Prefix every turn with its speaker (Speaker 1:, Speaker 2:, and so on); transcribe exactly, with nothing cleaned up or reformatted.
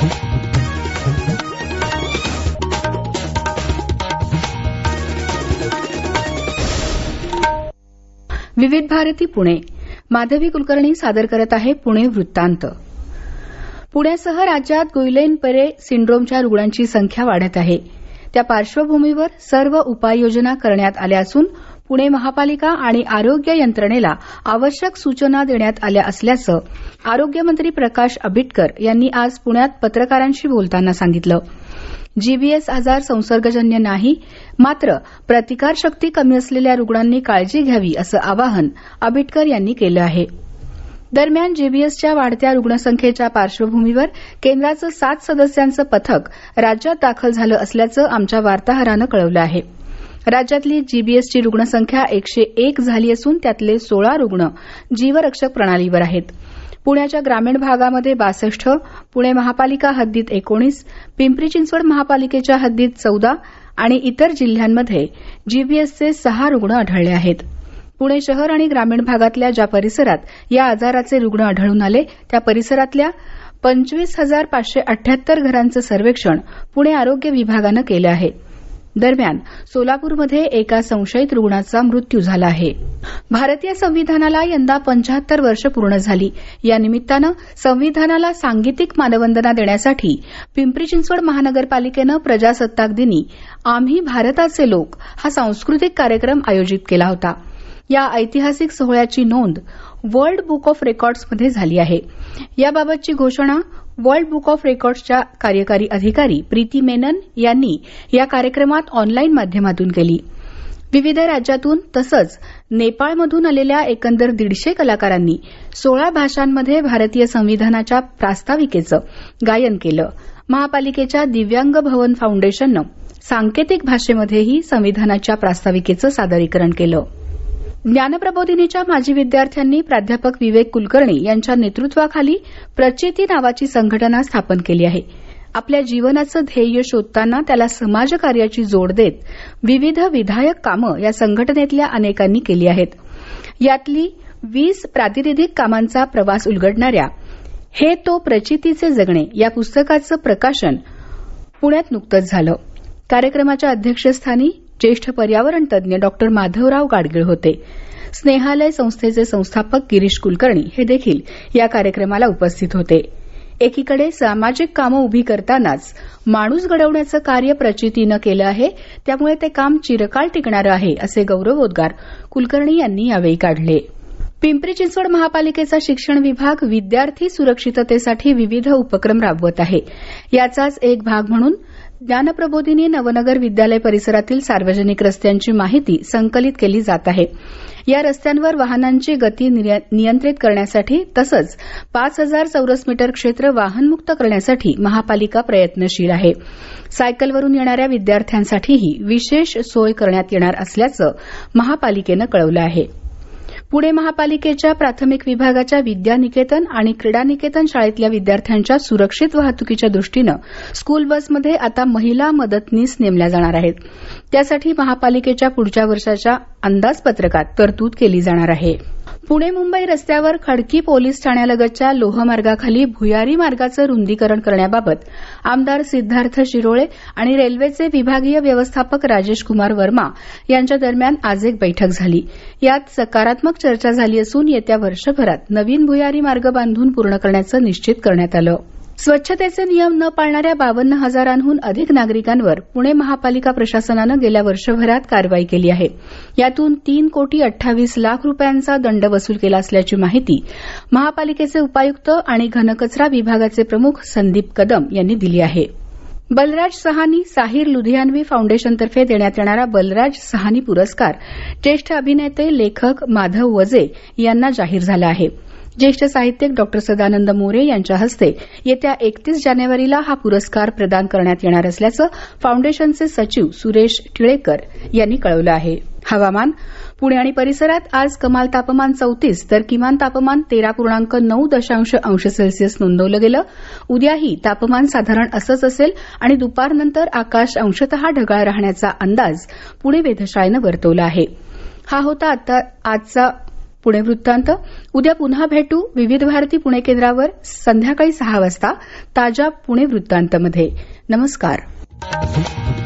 Speaker 1: विविध भारती पुणे. माधवी कुलकर्णी सादर करत आहे पुणे वृत्तांत. पुण्यासह राज्यात गुइलेन-पेरे सिंड्रोमच्या रुग्णांची संख्या वाढत आहे. त्या पार्श्वभूमीवर सर्व उपाययोजना करण्यात आल्या असून पुणे महापालिका आणि आरोग्य यंत्रणेला आवश्यक सूचना देण्यात आल्या असल्याचं आरोग्यमंत्री प्रकाश आंबेडकर यांनी आज पुण्यात पत्रकारांशी बोलताना सांगितलं. जीबीएस आजार संसर्गजन्य नाही, मात्र प्रतिकारशक्ती कमी असलेल्या रुग्णांनी काळजी घ्यावी असं आवाहन आंबेडकर यांनी केलं आहे. दरम्यान जीबीएसच्या वाढत्या रुग्णसंख्येच्या पार्श्वभूमीवर केंद्राचं सात सदस्यांचं पथक राज्यात दाखल झालं असल्याचं आमच्या वार्ताहरानं कळवलं आहे. राज्यातली जीबीएसची रुग्णसंख्या एकशे एक झाली असून त्यातले सोळा रुग्ण जीवरक्षक प्रणालीवर आहेत. पुण्याच्या ग्रामीण भागामध्ये बासष्ट, पुणे महापालिका हद्दीत एकोणीस, पिंपरी चिंचवड महापालिकेच्या हद्दीत चौदा आणि इतर जिल्ह्यांमध्ये जीबीएसचे सहा रुग्ण आढळले आहेत. पुणे शहर आणि ग्रामीण भागातल्या ज्या परिसरात या आजाराचे रुग्ण आढळून आले त्या परिसरातल्या पंचवीस हजार पाचशे अठ्याहत्तर घरांचं सर्वेक्षण पुणे आरोग्य विभागानं केलं आहे. दरम्यान सोलापूरमध्ये एका संशयित रुग्णाचा मृत्यू झाला आहे. भारतीय संविधानाला यंदा पंचाहत्तर वर्ष पूर्ण झाली. या निमित्तानं संविधानाला सांगीतिक मानवंदना देण्यासाठी पिंपरी चिंचवड महानगरपालिकेनं प्रजासत्ताक दिनी आम्ही भारताचे लोक हा सांस्कृतिक कार्यक्रम आयोजित केला होता. या ऐतिहासिक सोहळ्याची नोंद वर्ल्ड बुक ऑफ रेकॉर्ड्समध्ये झाली आहे. याबाबतची घोषणा वर्ल्ड बुक ऑफ रेकॉर्ड्सच्या कार्यकारी अधिकारी प्रीती मेनन यांनी या कार्यक्रमात ऑनलाईन माध्यमातून केली. विविध राज्यातून तसंच नेपाळमधून आलेल्या एकंदर दीडशे कलाकारांनी सोळा भाषांमध्ये भारतीय संविधानाच्या प्रास्ताविकेचं गायन केलं. महापालिकेच्या दिव्यांग भवन फाउंडेशननं सांकेतिक भाषेमध्येही संविधानाच्या प्रास्ताविकेचं सादरीकरण केलं. ज्ञानप्रबोधिनीच्या माजी विद्यार्थ्यांनी प्राध्यापक विवेक कुलकर्णी यांच्या नेतृत्वाखाली प्रचिती नावाची संघटना स्थापन केली आहे. आपल्या जीवनाचं ध्येय शोधताना त्याला समाजकार्याची जोड देत विविध विधायक कामं या संघटनेतल्या अनेकांनी केली आहेत. यातली वीस प्रातिनिधिक कामांचा प्रवास उलगडणाऱ्या हे तो प्रचितीचे जगणे या पुस्तकाचं प्रकाशन पुण्यात नुकतंच झालं. कार्यक्रमाच्या अध्यक्षस्थानी ज्येष्ठ पर्यावरण तज्ज्ञ डॉक्टर माधवराव गाडगीळ होते. स्नेहालय संस्थेचे संस्थापक गिरीश कुलकर्णी हे देखील या कार्यक्रमाला उपस्थित होते. एकीकडे सामाजिक कामं उभी करतानाच माणूस घडवण्याचं कार्य प्रचितीनं केलं आहे, त्यामुळे ते काम चिरकाळ टिकणारं आहे असे गौरवोद्गार कुलकर्णी यांनी यावेळी काढले. पिंपरी चिंचवड महापालिकेचा शिक्षण विभाग विद्यार्थी सुरक्षिततेसाठी विविध उपक्रम राबवत आहे. याचाच एक भाग म्हणून ज्ञानप्रबोधिनी नवनगर विद्यालय परिसरातील सार्वजनिक रस्त्यांची माहिती संकलित केली जात आहे. या रस्त्यांवर वाहनांची गती नियंत्रित करण्यासाठी तसंच पाच हजार चौरस मीटर क्षेत्र वाहनमुक्त करण्यासाठी महापालिका प्रयत्नशील आहे. सायकलवरून येणाऱ्या विद्यार्थ्यांसाठीही विशेष सोय करण्यात येणार असल्याचं महापालिकेनं कळवलं आहे. पुणे महापालिकेच्या प्राथमिक विभागाच्या विद्यानिकेतन आणि क्रीडानिकेतन शाळेतल्या विद्यार्थ्यांच्या सुरक्षित वाहतुकीच्या दृष्टीनं स्कूल बसमध्ये आता महिला मदतनीस नेमल्या जाणार आहेत. त्यासाठी महापालिकेच्या पुढच्या वर्षाच्या अंदाजपत्रकात तरतूद केली जाणार आहे. पुणे मुंबई रस्त्यावर खडकी पोलीस ठाण्यालगतच्या लोहमार्गाखाली भुयारी मार्गाचं रुंदीकरण करण्याबाबत आमदार सिद्धार्थ शिरोळे आणि रेल्वेचे विभागीय व्यवस्थापक राजेश कुमार वर्मा यांच्या दरम्यान आज एक बैठक झाली. यात सकारात्मक चर्चा झाली असून येत्या वर्षभरात नवीन भुयारी मार्ग बांधून पूर्ण करण्याचं निश्चित करण्यात आलं. स्वच्छतेचे नियम न पाळणाऱ्या बावन्न हजारांहून अधिक नागरिकांवर पुणे महापालिका प्रशासनानं गेल्या वर्षभरात कारवाई केली आहे. यातून तीन कोटी अठ्ठावीस लाख रुपयांचा दंड वसूल केला असल्याची माहिती महापालिकेचे उपायुक्त आणि घनकचरा विभागाचे प्रमुख संदीप कदम यांनी दिली आहे. बलराज सहानी साहिर लुधियानवी फाउंडेशनतर्फे देण्यात येणारा बलराज सहानी पुरस्कार ज्येष्ठ अभिनेते लेखक माधव वजे यांना जाहीर झाला आहे. ज्येष्ठ साहित्यिक डॉक्टर सदानंद मोरे यांच्या हस्ते येत्या एकतीस जानेवारीला हा पुरस्कार प्रदान करण्यात येणार असल्याचं फाउंडेशनचे सचिव सुरेश टिळेकर यांनी कळवलं आहे. हवामान. पुणे आणि परिसरात आज कमाल तापमान चौतीस तर किमान तापमान तेरा पूर्णांक नऊ दशांश अंश सेल्सिअस नोंदवलं गेलं. उद्याही तापमान साधारण असंच असेल आणि दुपारनंतर आकाश अंशतः ढगाळ राहण्याचा अंदाज पुणे वेधशाळेनं वर्तवला आहे. हा होता आता आजचा पुणे वृत्तांत उद्या पुन्हा भेटू विविध भारती पुणे केंद्रावर संध्याकाळी सहा वाजता ताज्या पुणे वृत्तांतमध्ये. नमस्कार.